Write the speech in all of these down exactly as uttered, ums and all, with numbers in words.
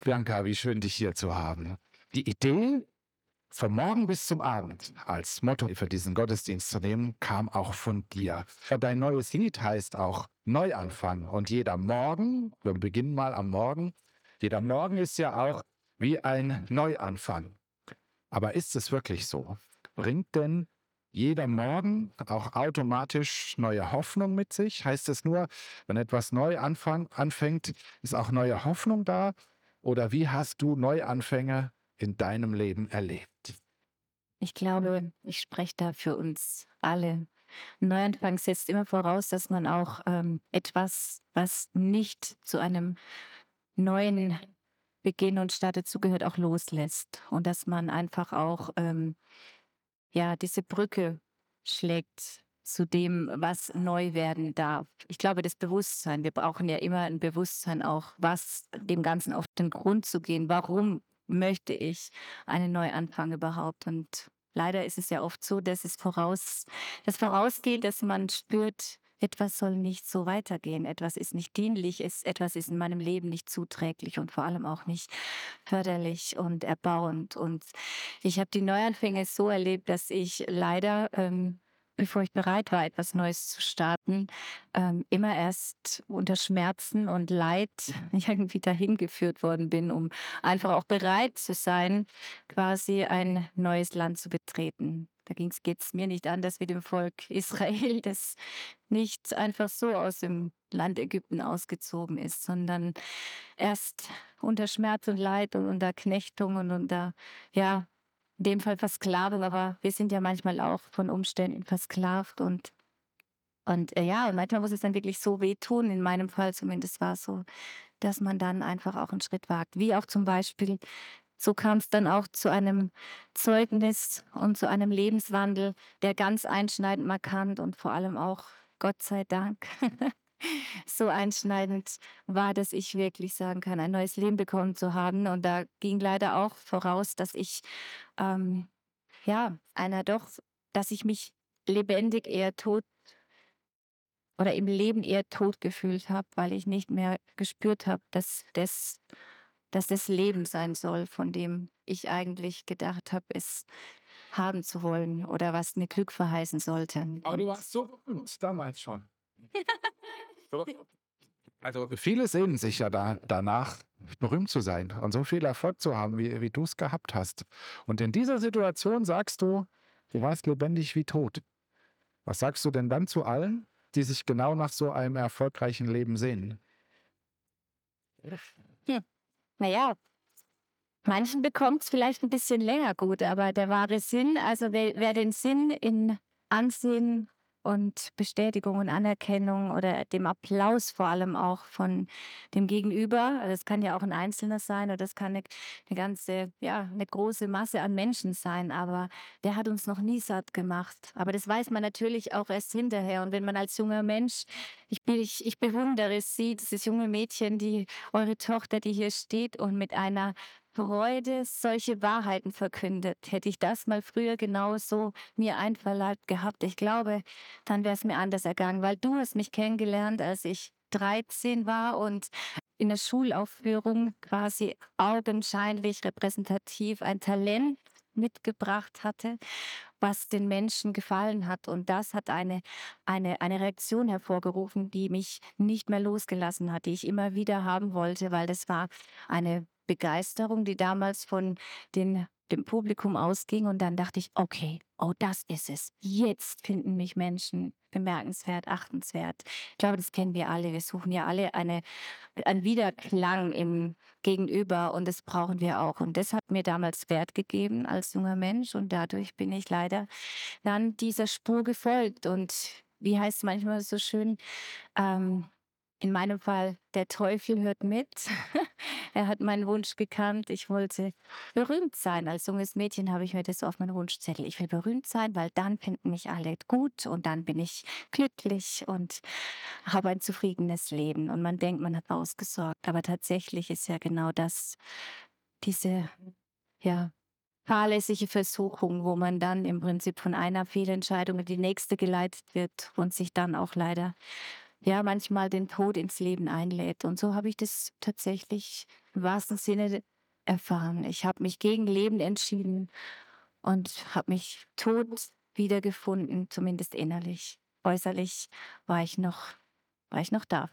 Bianca, wie schön, dich hier zu haben. Die Idee, von morgen bis zum Abend als Motto für diesen Gottesdienst zu nehmen, kam auch von dir. Dein neues Lied heißt auch Neuanfang. Und jeder Morgen, wir beginnen mal am Morgen, jeder Morgen ist ja auch wie ein Neuanfang. Aber ist es wirklich so? Bringt denn jeder Morgen auch automatisch neue Hoffnung mit sich? Heißt es nur, wenn etwas neu anfang, anfängt, ist auch neue Hoffnung da? Oder wie hast du Neuanfänge in deinem Leben erlebt? Ich glaube, ich spreche da für uns alle. Ein Neuanfang setzt immer voraus, dass man auch ähm, etwas, was nicht zu einem neuen Beginn und Start dazugehört, auch loslässt. Und dass man einfach auch ähm, ja, diese Brücke schlägt zu dem, was neu werden darf. Ich glaube, das Bewusstsein, wir brauchen ja immer ein Bewusstsein auch, was dem Ganzen auf den Grund zu gehen. Warum möchte ich einen Neuanfang überhaupt? Und leider ist es ja oft so, dass es voraus, das vorausgeht, dass man spürt, etwas soll nicht so weitergehen, etwas ist nicht dienlich, es- etwas ist in meinem Leben nicht zuträglich und vor allem auch nicht förderlich und erbauend. Und ich habe die Neuanfänge so erlebt, dass ich leider, ähm, bevor ich bereit war, etwas Neues zu starten, ähm, immer erst unter Schmerzen und Leid irgendwie dahin geführt worden bin, um einfach auch bereit zu sein, quasi ein neues Land zu betreten. Da geht es mir nicht anders wie dem Volk Israel, das nicht einfach so aus dem Land Ägypten ausgezogen ist, sondern erst unter Schmerz und Leid und unter Knechtung und unter, ja, in dem Fall Versklavung, aber wir sind ja manchmal auch von Umständen versklavt und und äh, ja, und manchmal muss es dann wirklich so wehtun, in meinem Fall zumindest war es so, dass man dann einfach auch einen Schritt wagt. Wie auch zum Beispiel, so kam es dann auch zu einem Zeugnis und zu einem Lebenswandel, der ganz einschneidend markant und vor allem auch, Gott sei Dank, so einschneidend war, dass ich wirklich sagen kann, ein neues Leben bekommen zu haben. Und da ging leider auch voraus, dass ich, ähm, ja, einer doch, dass ich mich lebendig eher tot oder im Leben eher tot gefühlt habe, weil ich nicht mehr gespürt habe, dass das, dass das Leben sein soll, von dem ich eigentlich gedacht habe, es haben zu wollen oder was mir Glück verheißen sollte. Aber du warst so berühmt damals schon. Also viele sehnen sich ja da, danach, berühmt zu sein und so viel Erfolg zu haben, wie, wie du es gehabt hast. Und in dieser Situation sagst du, du warst lebendig wie tot. Was sagst du denn dann zu allen, die sich genau nach so einem erfolgreichen Leben sehnen? Hm. Naja, manchen bekommt es vielleicht ein bisschen länger gut, aber der wahre Sinn, also wer, wer den Sinn in Ansehen und Bestätigung und Anerkennung oder dem Applaus vor allem auch von dem Gegenüber, also das kann ja auch ein Einzelner sein oder das kann eine, eine ganze, ja, eine große Masse an Menschen sein, aber der hat uns noch nie satt gemacht. Aber das weiß man natürlich auch erst hinterher. Und wenn man als junger Mensch, ich, bin- ich, ich bewundere Sie, dieses junge Mädchen, die eure Tochter, die hier steht und mit einer Freude solche Wahrheiten verkündet. Hätte ich das mal früher genauso mir einverleibt gehabt, ich glaube, dann wäre es mir anders ergangen, weil du hast mich kennengelernt, als ich dreizehn war und in der Schulaufführung quasi augenscheinlich repräsentativ ein Talent mitgebracht hatte, was den Menschen gefallen hat. Und das hat eine, eine, eine Reaktion hervorgerufen, die mich nicht mehr losgelassen hat, die ich immer wieder haben wollte, weil das war eine Begeisterung, die damals von den, dem Publikum ausging. Und dann dachte ich, okay, oh, das ist es. Jetzt finden mich Menschen bemerkenswert, achtenswert. Ich glaube, das kennen wir alle. Wir suchen ja alle eine, einen Widerklang im Gegenüber und das brauchen wir auch. Und das hat mir damals Wert gegeben als junger Mensch und dadurch bin ich leider dann dieser Spur gefolgt. Und wie heißt es manchmal so schön, ähm, in meinem Fall, der Teufel hört mit. Er hat meinen Wunsch gekannt. Ich wollte berühmt sein. Als junges Mädchen habe ich mir das so auf meinen Wunschzettel. Ich will berühmt sein, weil dann finden mich alle gut und dann bin ich glücklich und habe ein zufriedenes Leben. Und man denkt, man hat ausgesorgt. Aber tatsächlich ist ja genau das, diese, ja, fahrlässige Versuchung, wo man dann im Prinzip von einer Fehlentscheidung in die nächste geleitet wird und sich dann auch leider ja manchmal den Tod ins Leben einlädt. Und so habe ich das tatsächlich im wahrsten Sinne erfahren. Ich habe mich gegen Leben entschieden und habe mich tot wiedergefunden, zumindest innerlich. Äußerlich war ich noch, war ich noch da.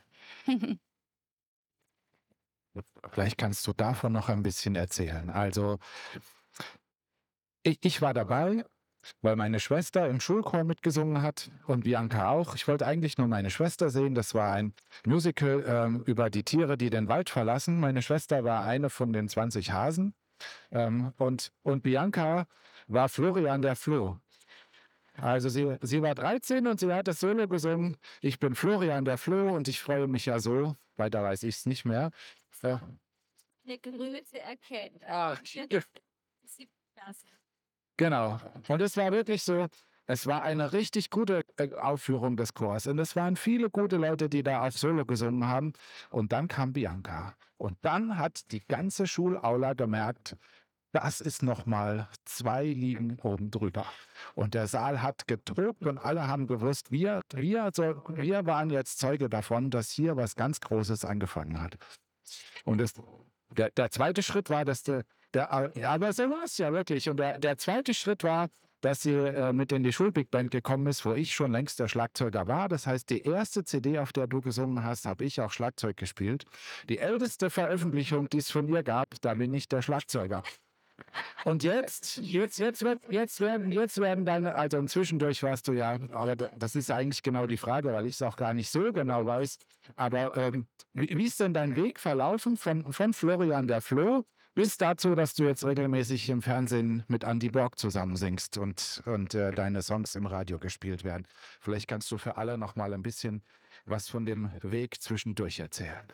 Vielleicht kannst du davon noch ein bisschen erzählen. Also ich, ich war dabei, weil meine Schwester im Schulchor mitgesungen hat und Bianca auch. Ich wollte eigentlich nur meine Schwester sehen. Das war ein Musical ähm, über die Tiere, die den Wald verlassen. Meine Schwester war eine von den zwanzig Hasen ähm, und, und Bianca war Florian der Floh. Also sie, sie war dreizehn und sie hat das Solo gesungen. Ich bin Florian der Floh und ich freue mich ja so. Weiter weiß ich es nicht mehr. Äh, Eine Größe erkennt. ah, Klasse. Genau. Und es war wirklich so, es war eine richtig gute äh, Aufführung des Chors. Und es waren viele gute Leute, die da auf Solo gesungen haben. Und dann kam Bianca. Und dann hat die ganze Schulaula gemerkt, das ist nochmal zwei Ligen oben drüber. Und der Saal hat getobt und alle haben gewusst, wir, wir, so, wir waren jetzt Zeuge davon, dass hier was ganz Großes angefangen hat. Und es, der, der zweite Schritt war, dass der, der ja, aber so war es ja wirklich. Und der, der zweite Schritt war, dass sie äh, mit in die Schulbig Band gekommen ist, wo ich schon längst der Schlagzeuger war. Das heißt, die erste C D, auf der du gesungen hast, habe ich auch Schlagzeug gespielt. Die älteste Veröffentlichung, die es von mir gab, da bin ich der Schlagzeuger. Und jetzt, jetzt, jetzt, wird, jetzt, werden, jetzt werden deine, also zwischendurch warst du ja, aber das ist eigentlich genau die Frage, weil ich es auch gar nicht so genau weiß. Aber ähm, wie, wie ist denn dein Weg verlaufen von, von Florian der Floh bis dazu, dass du jetzt regelmäßig im Fernsehen mit Andy Borg zusammen singst und, und äh, deine Songs im Radio gespielt werden? Vielleicht kannst du für alle noch mal ein bisschen was von dem Weg zwischendurch erzählen.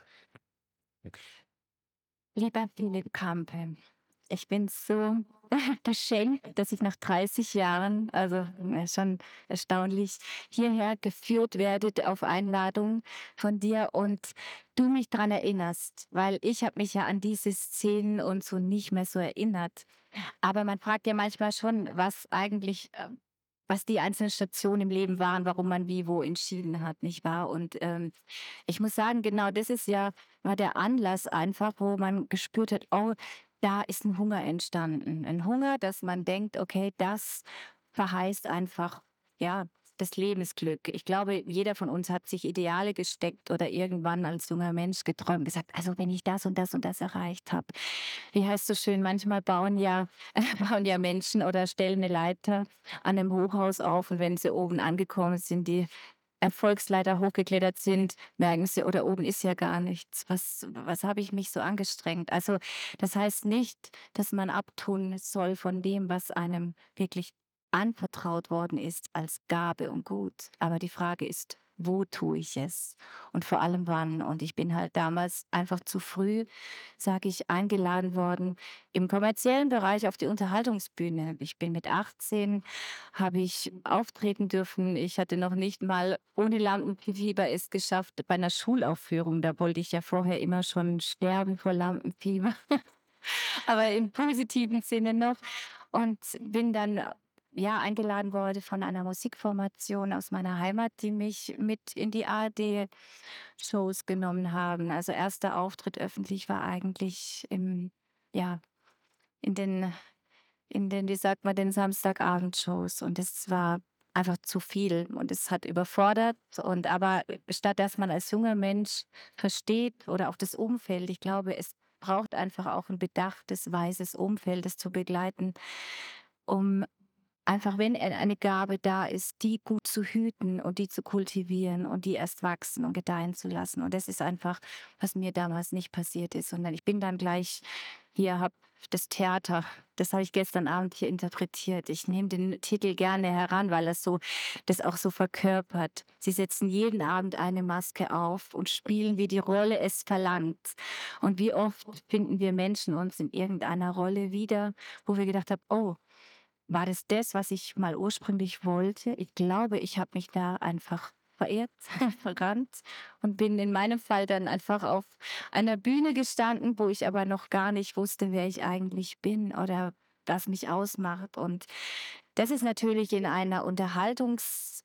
Lieber Philipp Kampe, ich bin so beschenkt, dass ich nach dreißig Jahren, also äh, schon erstaunlich, hierher geführt werde auf Einladung von dir und du mich daran erinnerst, weil ich habe mich ja an diese Szenen und so nicht mehr so erinnert. Aber man fragt ja manchmal schon, was eigentlich, äh, was die einzelnen Stationen im Leben waren, warum man wie wo entschieden hat, nicht wahr? Und ähm, ich muss sagen, genau das ist ja war der Anlass einfach, wo man gespürt hat, oh, da ist ein Hunger entstanden. Ein Hunger, dass man denkt, okay, das verheißt einfach, ja, das Lebensglück. Ich glaube, jeder von uns hat sich Ideale gesteckt oder irgendwann als junger Mensch geträumt, gesagt, also wenn ich das und das und das erreicht habe. Wie heißt so schön, manchmal bauen ja, bauen ja Menschen oder stellen eine Leiter an einem Hochhaus auf und wenn sie oben angekommen sind, die Erfolgsleiter hochgeklettert sind, merken sie, oder oben ist ja gar nichts. Was, was habe ich mich so angestrengt? Also das heißt nicht, dass man abtun soll von dem, was einem wirklich anvertraut worden ist als Gabe und Gut. Aber die Frage ist, wo tue ich es? Und vor allem wann? Und ich bin halt damals einfach zu früh, sage ich, eingeladen worden im kommerziellen Bereich auf die Unterhaltungsbühne. Ich bin mit achtzehn, habe ich auftreten dürfen. Ich hatte noch nicht mal ohne Lampenfieber es geschafft bei einer Schulaufführung. Da wollte ich ja vorher immer schon sterben vor Lampenfieber. Aber im positiven Sinne noch. Und bin dann ja eingeladen worden von einer Musikformation aus meiner Heimat, die mich mit in die A R D-Shows genommen haben. Also erster Auftritt öffentlich war eigentlich im, ja, in den, in den, wie sagt man, den Samstagabendshows. Und es war einfach zu viel und es hat überfordert. Und aber statt dass man als junger Mensch versteht oder auch das Umfeld, ich glaube, es braucht einfach auch ein bedachtes, weises Umfeld, das zu begleiten, um einfach, wenn e- eine Gabe da ist, die gut zu hüten und die zu kultivieren und die erst wachsen und gedeihen zu lassen. Und das ist einfach, was mir damals nicht passiert ist, sondern ich bin dann gleich hier, habe das Theater, das habe ich gestern Abend hier interpretiert. Ich nehme den Titel gerne heran, weil es so, das auch so verkörpert. Sie setzen jeden Abend eine Maske auf und spielen, wie die Rolle es verlangt. Und wie oft finden wir Menschen uns in irgendeiner Rolle wieder, wo wir gedacht haben, oh, war das das, was ich mal ursprünglich wollte? Ich glaube, ich habe mich da einfach verirrt, verrannt und bin in meinem Fall dann einfach auf einer Bühne gestanden, wo ich aber noch gar nicht wusste, wer ich eigentlich bin oder was mich ausmacht. Und das ist natürlich in einer Unterhaltungsbranche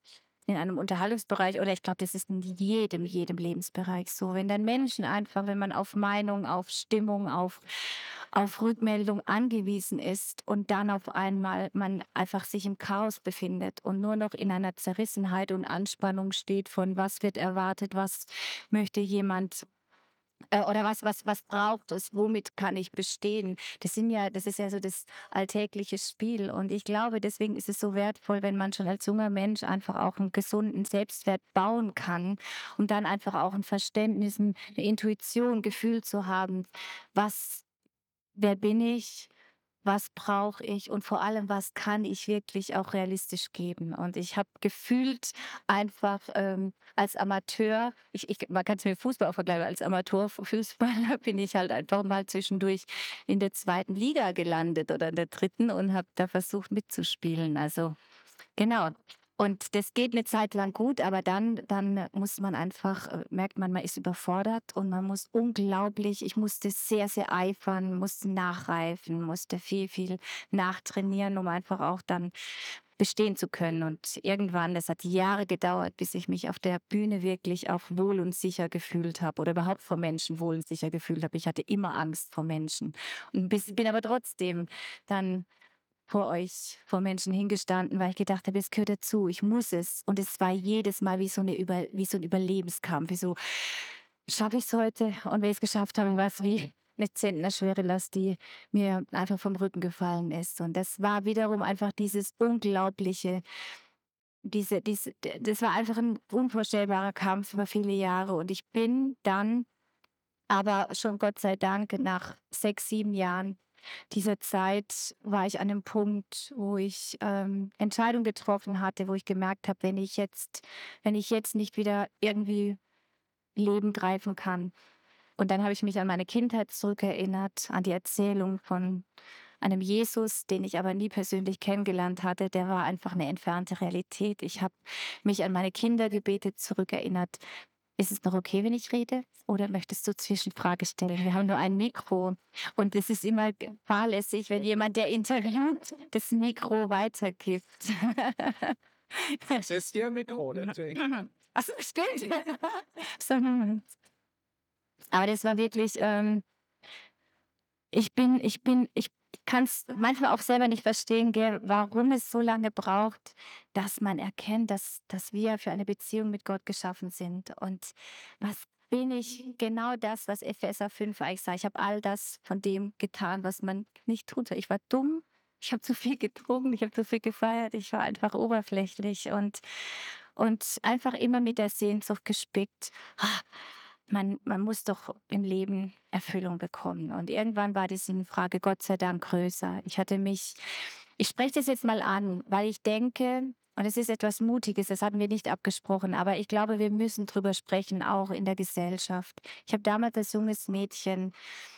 in einem Unterhaltungsbereich oder ich glaube, das ist in jedem, jedem Lebensbereich so. Wenn dann Menschen einfach, wenn man auf Meinung, auf Stimmung, auf, auf Rückmeldung angewiesen ist und dann auf einmal man einfach sich im Chaos befindet und nur noch in einer Zerrissenheit und Anspannung steht von was wird erwartet, was möchte jemand äh, oder was was was braucht es? Womit kann ich bestehen? Das sind ja das ist ja so das alltägliche Spiel und ich glaube, deswegen ist es so wertvoll, wenn man schon als junger Mensch einfach auch einen gesunden Selbstwert bauen kann und dann einfach auch ein Verständnis, 'n 'ne Intuition, Gefühl zu haben, was wer bin ich? Was brauche ich? Und vor allem, was kann ich wirklich auch realistisch geben? Und ich habe gefühlt einfach ähm, als Amateur, ich, ich, man kann es mit Fußball auch vergleichen, als Amateurfußballer bin ich halt einfach mal zwischendurch in der zweiten Liga gelandet oder in der dritten und habe da versucht mitzuspielen. Also genau. Und das geht eine Zeit lang gut, aber dann dann muss man einfach äh, merkt man, man ist überfordert und man muss unglaublich ich musste sehr, sehr eifern, musste nachreifen, musste viel, viel nachtrainieren, um einfach auch dann bestehen zu können. Und irgendwann, das hat Jahre gedauert, bis ich mich auf der Bühne wirklich auch wohl und sicher gefühlt habe oder überhaupt vor Menschen wohl und sicher gefühlt habe. Ich hatte immer Angst vor Menschen und bis bin aber trotzdem dann vor euch, vor Menschen hingestanden, weil ich gedacht habe, es gehört dazu, ich muss es. Und es war jedes Mal wie so, eine Über, wie so ein Überlebenskampf, wie so, schaffe ich es heute? Und wenn ich es geschafft habe, war es wie eine zentnerschwere Last, die mir einfach vom Rücken gefallen ist. Und das war wiederum einfach dieses unglaubliche, diese, diese, das war einfach ein unvorstellbarer Kampf über viele Jahre. Und ich bin dann aber schon Gott sei Dank nach sechs, sieben Jahren dieser Zeit war ich an einem Punkt, wo ich ähm, Entscheidungen getroffen hatte, wo ich gemerkt habe, wenn ich jetzt, wenn ich jetzt nicht wieder irgendwie Leben greifen kann. Und dann habe ich mich an meine Kindheit zurückerinnert, an die Erzählung von einem Jesus, den ich aber nie persönlich kennengelernt hatte. Der war einfach eine entfernte Realität. Ich habe mich an meine Kindergebete zurückerinnert. Ist es noch okay, wenn ich rede? Oder möchtest du Zwischenfrage stellen? Wir haben nur ein Mikro. Und es ist immer ge- fahrlässig, wenn jemand, der interviewt, das Mikro weitergibt. Es ist Ihr Mikro, deswegen. Achso, stimmt. So, aber das war wirklich, ähm, ich bin, ich bin, ich kann es manchmal auch selber nicht verstehen, gell, warum es so lange braucht, dass man erkennt, dass, dass wir für eine Beziehung mit Gott geschaffen sind. Und was bin ich? Genau das, was Epheser fünf eigentlich sagt. Ich habe all das von dem getan, was man nicht tut. Ich war dumm, ich habe zu viel getrunken, ich habe zu viel gefeiert, ich war einfach oberflächlich und, und einfach immer mit der Sehnsucht gespickt. "Ah, man, man muss doch im Leben Erfüllung bekommen." Und irgendwann war die Sinnfrage Gott sei Dank größer. Ich hatte mich, ich spreche das jetzt mal an, weil ich denke, und es ist etwas Mutiges, das hatten wir nicht abgesprochen, aber ich glaube, wir müssen drüber sprechen, auch in der Gesellschaft. Ich habe damals als junges Mädchen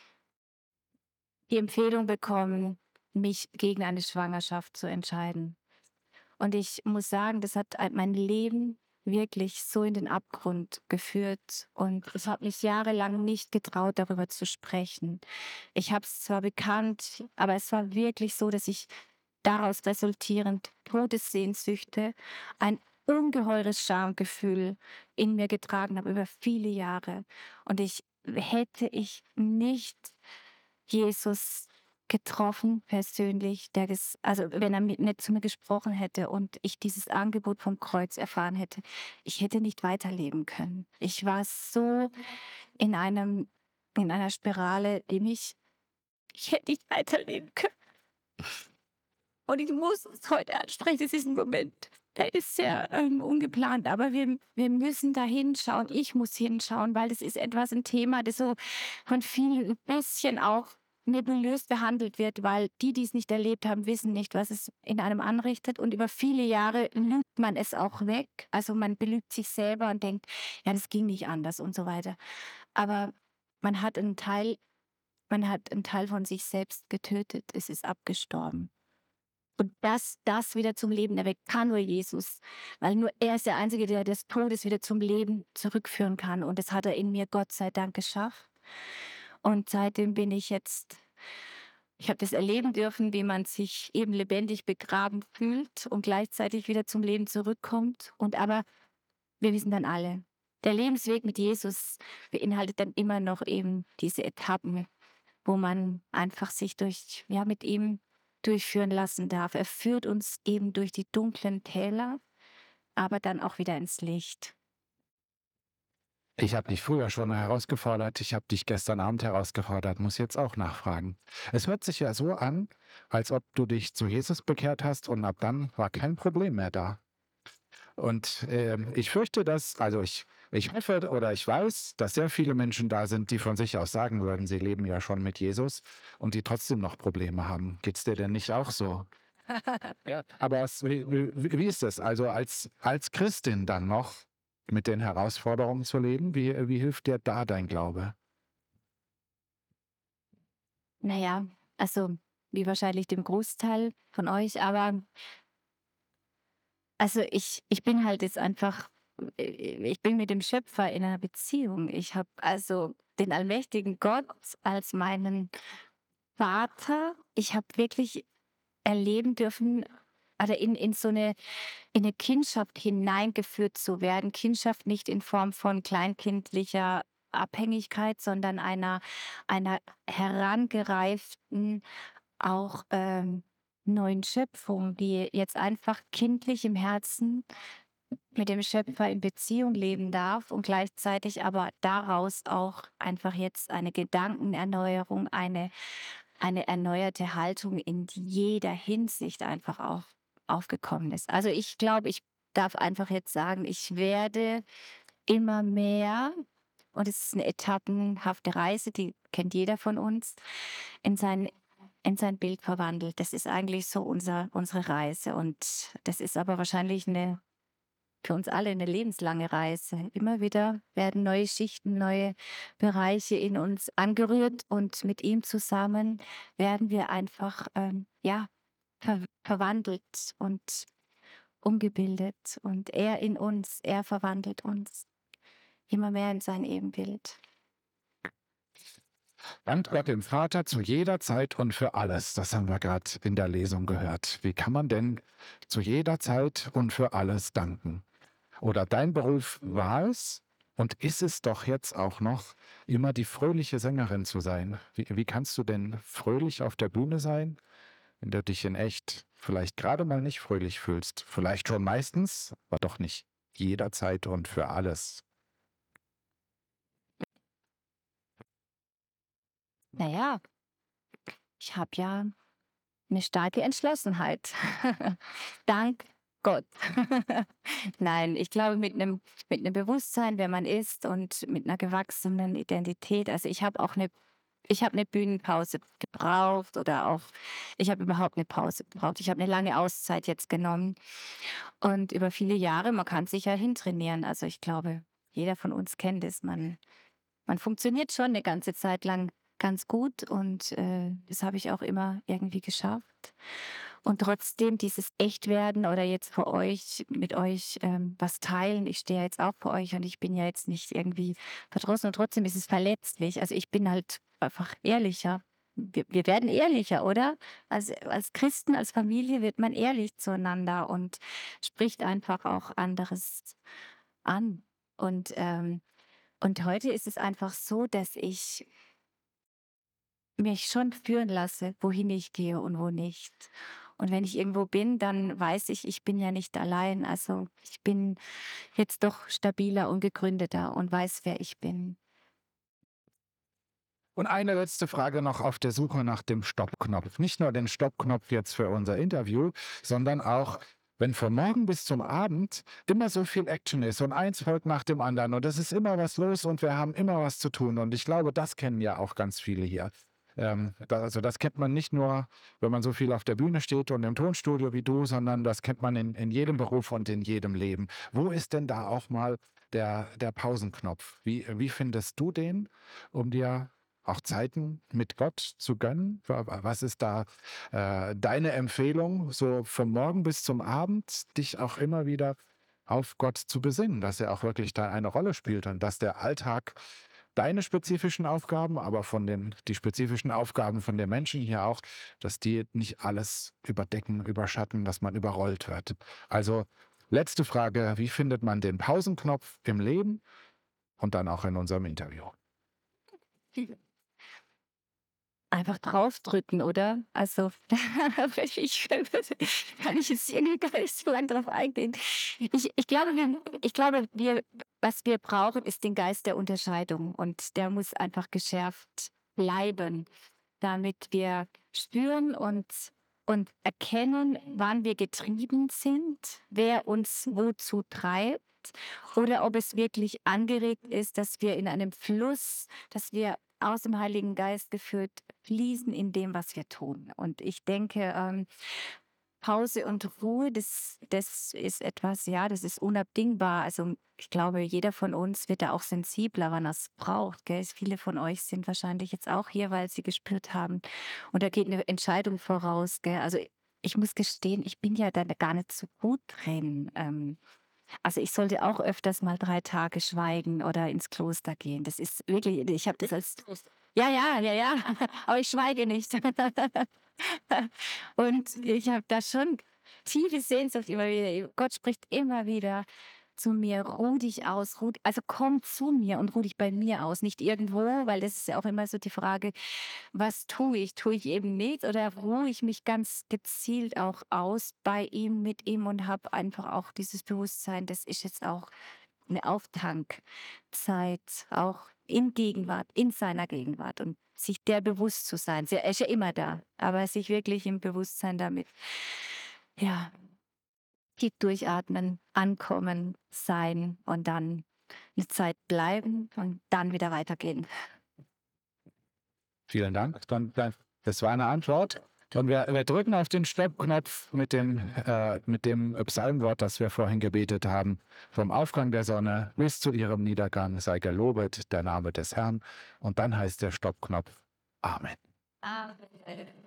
die Empfehlung bekommen, mich gegen eine Schwangerschaft zu entscheiden. Und ich muss sagen, das hat ein- mein Leben wirklich so in den Abgrund geführt. Und ich habe mich jahrelang nicht getraut, darüber zu sprechen. Ich habe es zwar bekannt, aber es war wirklich so, dass ich daraus resultierend Todessehnsüchte, ein ungeheures Schamgefühl in mir getragen habe über viele Jahre. Und ich hätte ich nicht Jesus getroffen persönlich, der ges also, wenn er mit nicht zu mir gesprochen hätte und ich dieses Angebot vom Kreuz erfahren hätte, ich hätte nicht weiterleben können. Ich war so in einem in einer Spirale, die mich ich hätte nicht weiterleben können. Und ich muss es heute ansprechen. Es ist ein Moment, der ist sehr ähm, ungeplant, aber wir, wir müssen da hinschauen. Ich muss hinschauen, weil das ist etwas, ein Thema, das so von vielen ein bisschen auch nebulös behandelt wird, weil die, die es nicht erlebt haben, wissen nicht, was es in einem anrichtet. Und über viele Jahre lügt man es auch weg. Also man belügt sich selber und denkt, ja, das ging nicht anders und so weiter. Aber man hat einen Teil, man hat einen Teil von sich selbst getötet. Es ist abgestorben. Und das das wieder zum Leben erweckt kann nur Jesus, weil nur er ist der Einzige, der des Todes wieder zum Leben zurückführen kann. Und das hat er in mir Gott sei Dank geschafft. Und seitdem bin ich jetzt Ich habe das erleben dürfen, wie man sich eben lebendig begraben fühlt und gleichzeitig wieder zum Leben zurückkommt. Und aber wir wissen dann alle, der Lebensweg mit Jesus beinhaltet dann immer noch eben diese Etappen, wo man einfach sich durch, ja, mit ihm durchführen lassen darf. Er führt uns eben durch die dunklen Täler, aber dann auch wieder ins Licht. Ich habe dich früher schon herausgefordert, ich habe dich gestern Abend herausgefordert, muss jetzt auch nachfragen. Es hört sich ja so an, als ob du dich zu Jesus bekehrt hast und ab dann war kein Problem mehr da. Und ähm, ich fürchte, dass, also ich, ich hoffe oder ich weiß, dass sehr viele Menschen da sind, die von sich aus sagen würden, sie leben ja schon mit Jesus und die trotzdem noch Probleme haben. Geht's dir denn nicht auch so? Ja. Aber es, wie, wie, wie ist es? Also als, als Christin dann noch mit den Herausforderungen zu leben, wie, wie hilft dir da dein Glaube? Naja, also wie wahrscheinlich dem Großteil von euch, aber also ich, ich bin halt jetzt einfach, äh, ich bin mit dem Schöpfer in einer Beziehung. Ich habe also den allmächtigen Gott als meinen Vater. Ich habe wirklich erleben dürfen, oder in, in so eine, in eine Kindschaft hineingeführt zu werden. Kindschaft nicht in Form von kleinkindlicher Abhängigkeit, sondern einer, einer herangereiften, auch ähm, neuen Schöpfung, die jetzt einfach kindlich im Herzen mit dem Schöpfer in Beziehung leben darf und gleichzeitig aber daraus auch einfach jetzt eine Gedankenerneuerung, eine, eine erneuerte Haltung in jeder Hinsicht einfach auch aufgekommen ist. Also ich glaube, ich darf einfach jetzt sagen, ich werde immer mehr, und es ist eine etappenhafte Reise, die kennt jeder von uns, in sein, in sein Bild verwandelt. Das ist eigentlich so unser, unsere Reise. Und das ist aber wahrscheinlich eine für uns alle eine lebenslange Reise. Immer wieder werden neue Schichten, neue Bereiche in uns angerührt und mit ihm zusammen werden wir einfach ähm, ja, ver verwandelt und umgebildet. Und er in uns, er verwandelt uns immer mehr in sein Ebenbild. Dank Gott dem Vater zu jeder Zeit und für alles. Das haben wir gerade in der Lesung gehört. Wie kann man denn zu jeder Zeit und für alles danken? Oder dein Beruf war es und ist es doch jetzt auch noch, immer die fröhliche Sängerin zu sein. Wie, wie kannst du denn fröhlich auf der Bühne sein, wenn du dich in echt vielleicht gerade mal nicht fröhlich fühlst? Vielleicht schon meistens, aber doch nicht jederzeit und für alles. Naja, ich habe ja eine starke Entschlossenheit. Dank Gott. Nein, ich glaube mit einem mit 'nem Bewusstsein, wer man ist und mit einer gewachsenen Identität. Also, ich habe auch eine ich habe eine Bühnenpause gebraucht oder auch ich habe überhaupt eine Pause gebraucht. Ich habe eine lange Auszeit jetzt genommen und über viele Jahre man kann sich ja hintrainieren. Also, ich glaube, jeder von uns kennt es. Man man funktioniert schon eine ganze Zeit lang ganz gut und, äh, das habe ich auch immer irgendwie geschafft. Und trotzdem dieses Echtwerden oder jetzt vor euch mit euch, ähm, was teilen. Ich stehe ja jetzt auch vor euch und ich bin ja jetzt nicht irgendwie verdrossen und trotzdem ist es verletzlich. Also, ich bin halt einfach ehrlicher. Wir wir werden ehrlicher, oder? Also, als Christen, als Familie wird man ehrlich zueinander und spricht einfach auch anderes an. Und, ähm und heute ist es einfach so, dass ich mich schon führen lasse, wohin ich gehe und wo nicht. Und wenn ich irgendwo bin, dann weiß ich, ich bin ja nicht allein. Also ich bin jetzt doch stabiler und gegründeter und weiß, wer ich bin. Und eine letzte Frage noch auf der Suche nach dem Stoppknopf. Nicht nur den Stoppknopf jetzt für unser Interview, sondern auch, wenn von morgen bis zum Abend immer so viel Action ist und eins folgt nach dem anderen und es ist immer was los und wir haben immer was zu tun. Und ich glaube, das kennen ja auch ganz viele hier. Ähm, da, also das kennt man nicht nur, wenn man so viel auf der Bühne steht und im Tonstudio wie du, sondern das kennt man in, in jedem Beruf und in jedem Leben. Wo ist denn da auch mal der, der Pausenknopf? Wie, wie findest du den, um dir auch Zeiten mit Gott zu gönnen? Was ist da äh, deine Empfehlung, so vom Morgen bis zum Abend, dich auch immer wieder auf Gott zu besinnen, dass er auch wirklich da eine Rolle spielt und dass der Alltag deine spezifischen Aufgaben, aber von den die spezifischen Aufgaben von den Menschen hier auch, dass die nicht alles überdecken, überschatten, dass man überrollt wird. Also letzte Frage, wie findet man den Pausenknopf im Leben und dann auch in unserem Interview? Einfach draufdrücken, oder? Also, ich kann ich jetzt irgendwie gar nicht so lange drauf eingehen. Ich ich glaube, wir ich glaube, wir was wir brauchen, ist den Geist der Unterscheidung und der muss einfach geschärft bleiben, damit wir spüren und und erkennen, wann wir getrieben sind, wer uns wozu treibt oder ob es wirklich angeregt ist, dass wir in einem Fluss, dass wir aus dem Heiligen Geist geführt fließen in dem, was wir tun. Und ich denke, ähm, Pause und Ruhe, das, das ist etwas, ja, das ist unabdingbar. Also ich glaube, jeder von uns wird da auch sensibler, wann er es braucht. Gell? Viele von euch sind wahrscheinlich jetzt auch hier, weil sie gespürt haben. Und da geht eine Entscheidung voraus. Gell? Also ich muss gestehen, ich bin ja da gar nicht so gut drin. Ähm, also ich sollte auch öfters mal drei Tage schweigen oder ins Kloster gehen. Das ist wirklich, ich habe das als, ja, ja, ja, ja, aber ich schweige nicht. Und ich habe da schon tiefe Sehnsucht immer wieder. Gott spricht immer wieder zu mir, ruh dich aus, ruh, also komm zu mir und ruh dich bei mir aus, nicht irgendwo, weil das ist ja auch immer so die Frage, was tue ich? Tue ich eben nichts oder ruhe ich mich ganz gezielt auch aus bei ihm, mit ihm und habe einfach auch dieses Bewusstsein, das ist jetzt auch eine Auftankzeit, auch in Gegenwart, in seiner Gegenwart und sich der bewusst zu sein. Er ist ja immer da, aber sich wirklich im Bewusstsein damit, ja, tief durchatmen, ankommen, sein und dann eine Zeit bleiben und dann wieder weitergehen. Vielen Dank. Dann, dann, das war eine Antwort. Und wir, wir drücken auf den Stoppknopf mit dem, äh, mit dem Psalmwort, das wir vorhin gebetet haben. Vom Aufgang der Sonne bis zu ihrem Niedergang sei gelobet der Name des Herrn. Und dann heißt der Stoppknopf Amen. Amen.